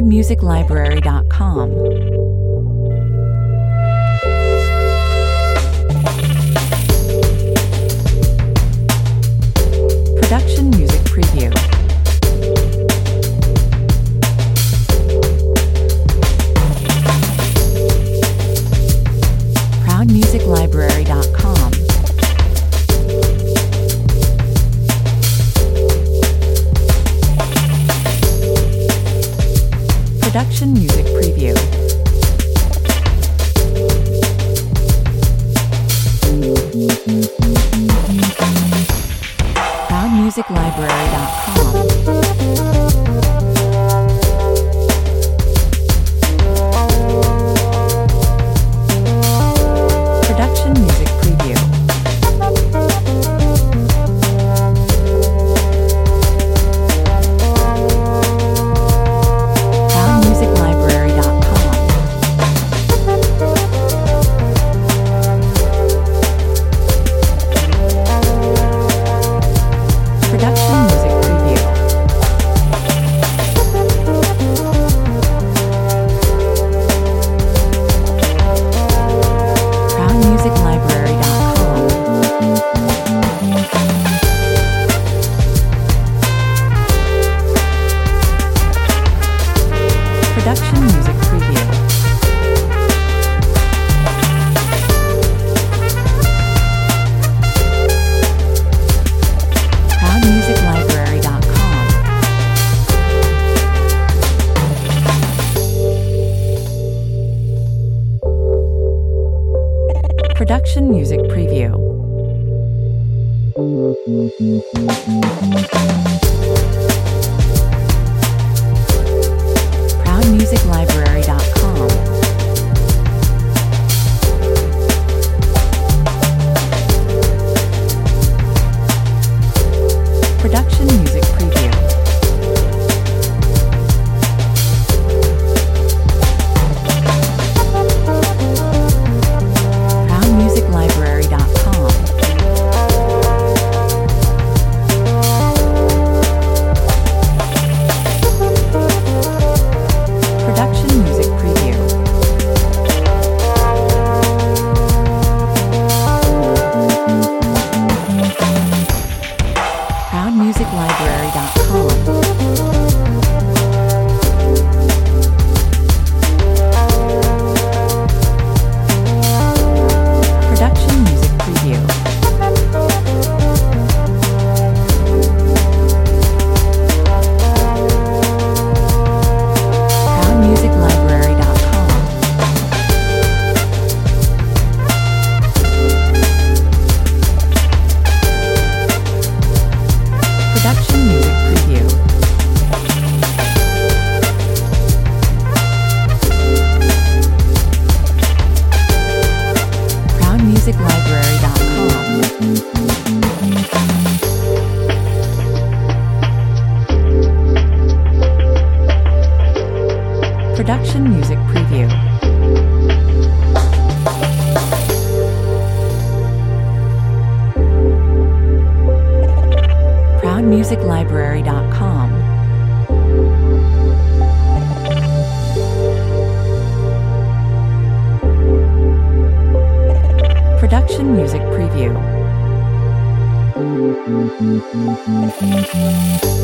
ProudMusicLibrary.com. Production Music Preview. ProudMusicLibrary.com. Production Music Preview. ProudMusicLibrary.com. Production Music Preview. ProudMusicLibrary.com. Production Music Preview. ProudMusicLibrary.com. Production Music Preview. ProudMusicLibrary.com. Production Music Preview. ProudMusicLibrary.com. Production Music Preview. ProudMusicLibrary.com. Production Music Preview. ProudMusicLibrary.com. Production Music Preview. ProudMusicLibrary.com. Production Music Preview. ProudMusicLibrary.com. Production Music Preview. ProudMusicLibrary.com. Production Music Preview.